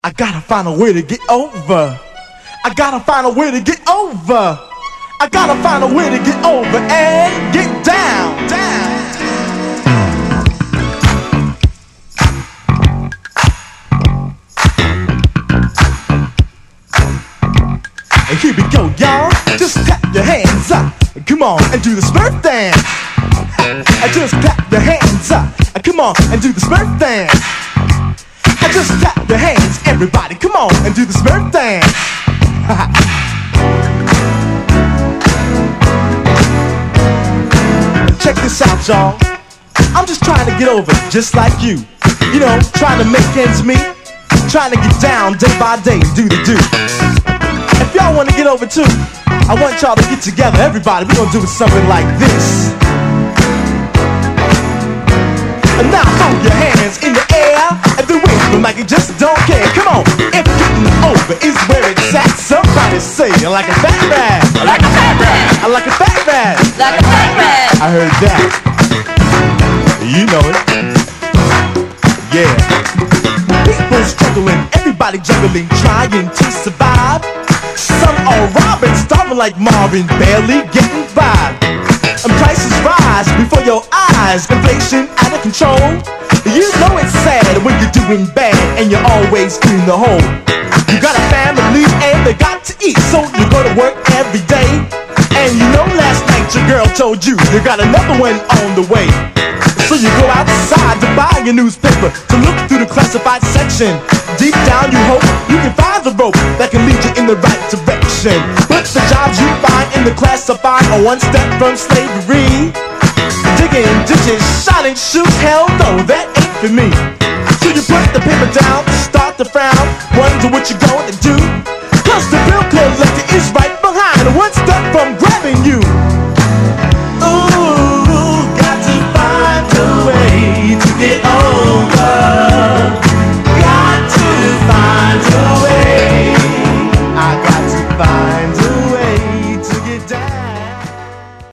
I gotta find a way to get over. I gotta find a way to get over. I gotta find a way to get over and get down, down. And here we go, y'all. Just clap your hands up. Come on and do the Smurf dance. And just clap your hands up. Come on and do the Smurf dance. And just clap your hands, everybody. Come on and do the Smurf dance. Check this out, y'all. I'm just trying to get over, just like you. You know, trying to make ends meet. Trying to get down day by day, do the do. If y'all want to get over too, I want y'all to get together. Everybody, we're gonna do something like this. And now throw your hands in the air and then wave them like you just don't care. Come on, if getting over is where it's at, somebody say like a fat rat. Like a fat rat. I like a fat rat. Like a fat rat. I heard that. You know it. Yeah. People struggling, everybody juggling, trying to survive. Some are robbing, starving like Marvin, barely getting by. And prices rise before your eyes, inflation out of control. You know it's sad when you're doing bad and you're always in the hole. You got a family and they got to eat, so you go to work every day. And you know last night your girl told you you got another one on the way. So you go outside to buy your newspaper, to look through the classified section. Deep down you hope you can find the rope that can lead you in the right direction. But the jobs you find in the classified are one step from slavery. Digging ditches, shining shoes, hell no, that ain't for me. So you put the paper down, start to frown, wonder what you're going to do. Cause the bill collector is right